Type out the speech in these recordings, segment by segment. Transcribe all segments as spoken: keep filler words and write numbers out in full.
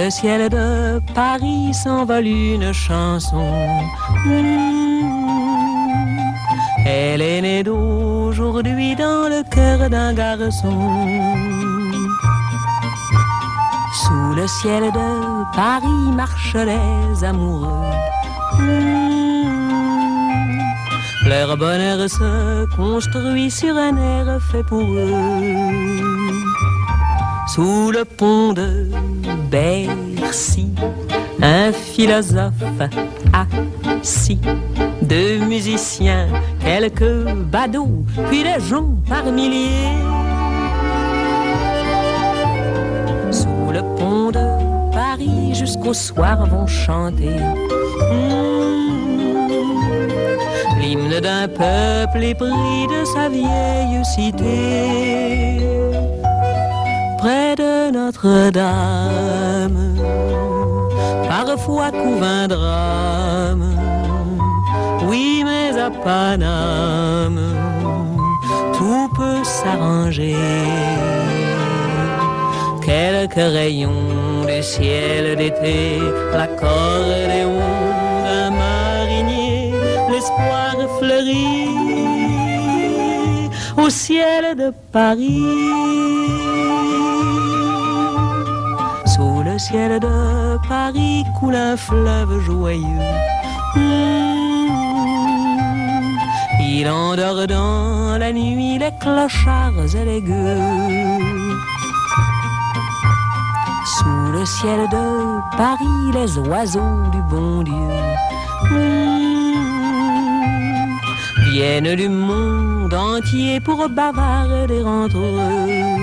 le ciel de Paris s'envole une chanson. Mmh. Elle est née d'aujourd'hui dans le cœur d'un garçon. Sous le ciel de Paris marchent les amoureux. Mmh. Leur bonheur se construit sur un air fait pour eux. Sous le pont de Bercy, un philosophe assis, deux musiciens, quelques badauds, puis des gens par milliers. Sous le pont de Paris, jusqu'au soir vont chanter mmh, l'hymne d'un peuple épris de sa vieille cité. Près de Notre-Dame, parfois couvre un drame. Oui, mais à Paname, tout peut s'arranger. Quelques rayons du ciel d'été, l'accordéon d'un marinier, l'espoir fleurit au ciel de Paris. Sous le ciel de Paris coule un fleuve joyeux. Mmh. Il endort dans la nuit les clochards et les gueux. Sous le ciel de Paris les oiseaux du bon Dieu mmh. viennent du monde entier pour bavarder entre eux.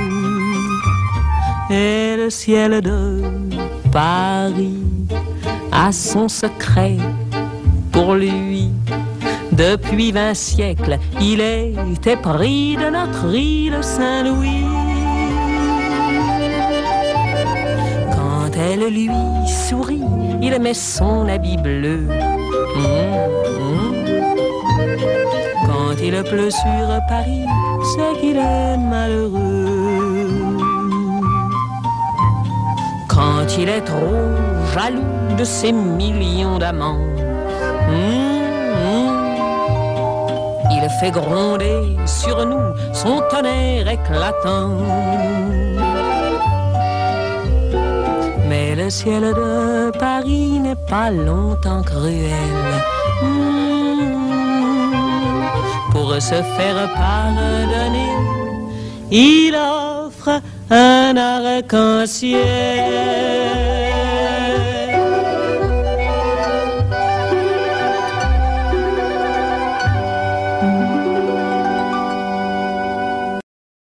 Et le ciel de Paris a son secret pour lui. Depuis vingt siècles, il est épris de notre île Saint-Louis. Quand elle lui sourit, il met son habit bleu. Mmh, mmh. Quand il pleut sur Paris, c'est qu'il est malheureux. Quand il est trop jaloux de ses millions d'amants, mmh, mmh, il fait gronder sur nous son tonnerre éclatant. Mais le ciel de Paris n'est pas longtemps cruel. Mmh, pour se faire pardonner, il offre un arc-en-ciel.